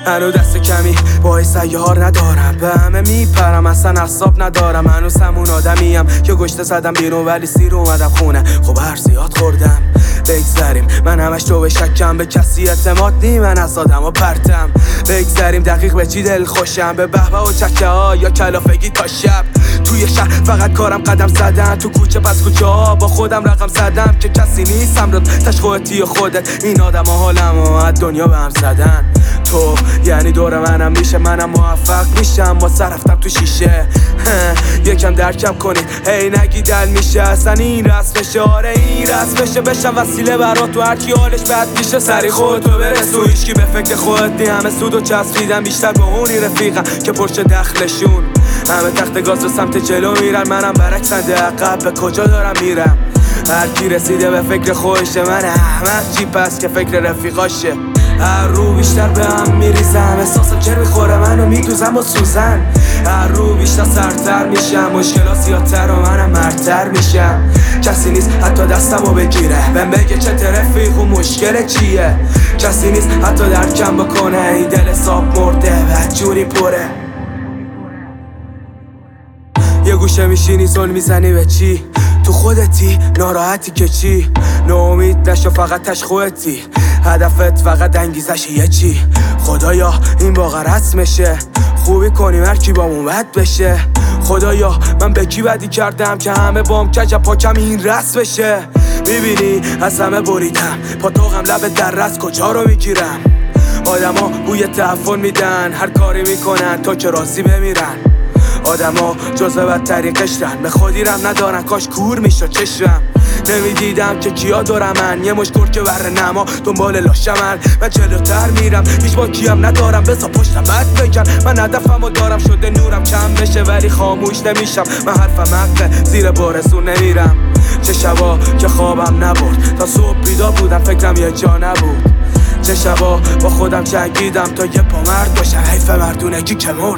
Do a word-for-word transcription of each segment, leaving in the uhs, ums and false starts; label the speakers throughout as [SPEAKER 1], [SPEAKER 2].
[SPEAKER 1] هنو دست کمی باعث سیار ندارم، به همه میپرم اصلا اعصاب ندارم. هنوز همون آدمیم که گشته زدم بیرون ولی سیر اومدم خونه. خب هر زیاد خوردم بگذریم، من همش تو به شکم، به کسی اعتماد نی من از آدم و پرتم. بگذریم دقیق به چی دل خوشم، به بهبه و چکه ها یا کلافگی تا شب. توی شهر فقط کارم قدم زدن، تو کوچه پس کوچه ها با خودم رقم زدم که کسی نیستم رو تش خودتی و خودت. این آدم ها حالم و از دنیا به هم زدن. تو یعنی دور منم میشه منم موفق میشم واسه رفتم تو شیشه. یکم درکم کنید هی نگی دل میشه اصلا این رسمشه. آره این رسمشه بشم وسیله برات تو هرچی حالش بد میشه. سری خودتو برس و هیچکی به فکر خودت نی. همه سود و چسبیدن بیشتر به اونی رفیقم که پرچه دخلشون. همه تخت گاز رو سمت جلو میرن، منم برعکس سمت عقب به کجا دارم میرم. هر کی رسیده به فکر خودشه، من احمق چی پس که فکر رفیقاشه. هر رو بیشتر به هم میریزم، احساسم چر میخوره منو میدوزم و سوزن. هر رو بیشتر سرتر میشم، مشکلات زیادتر و منم مردتر میشم. کسی نیست حتی دستمو بگیره بهم بگه چه رفیق و مشکل چیه. کسی نیست حتی درکم بکنه این دل حساب مرده بدجوری پره. یه گوشه میشینی زل میزنی به چی؟ تو خودتی ناراحتی که چی؟ ناامید نشو فقط تش خودتی، هدفت فقط انگیزش یه چی؟ خدایا این واقعا رسمشه، خوبی کنیم هر کی بامون بد بشه. خدایا من به کی بدی کردم که همه بام کج پاکم این رسم بشه. میبینی از همه بریدم پاتوقم لب در رس کجا رو میگیرم. آدما بوی تعفن میدن هر کاری میکنن تا که راضی بمیرن. آدما جزء بدتری قشرن، به خودی رم ندارن کاش کور میشد چشم. نمیدیدم که کیا دارم من، یه مش که بره نما دنبال لاشمن. من جلوتر میرم هیچ با کیم ندارم، بزا پشتم بد بگم. من هدفمو دارم شده نورم کم بشه ولی خاموش نمیشم. من حرفم حقه زیر بارسون نمیرم. چه شبا که خوابم نبرد تا صبح بیدار بودم فکرم یه جا نبود. چه شبا با خودم جنگیدم تا یه پا مرد باشم، حیف مردونگی که مرد.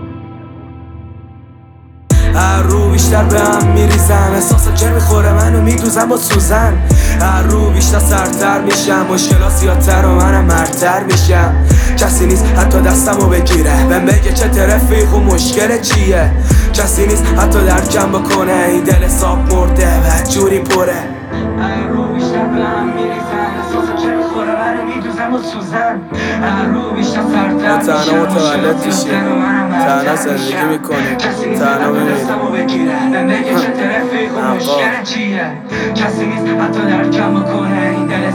[SPEAKER 1] هر رو بیشتر به هم میریزم، احساسم چر میخوره منو میدوزم و سوزن. هر رو بیشتر سرتر میشم، مشکلات زیادتر و منم مردتر میشم. کسی نیست حتی دستمو بگیره بهم بگه چه رفیق و مشکل چیه. کسی نیست حتی درکم بکنه این دل حساب مرده بدجوری پره. هر رو بیشتر به هم میریزم، احساسم چر میخوره منو میدوزم و سوزن. هر رو بیشتر سرتر میشم، تنها متولد میشی، تنها زندگی میکنی، تنها میمیری.
[SPEAKER 2] کسی نیست حتی درکم بکنه این دل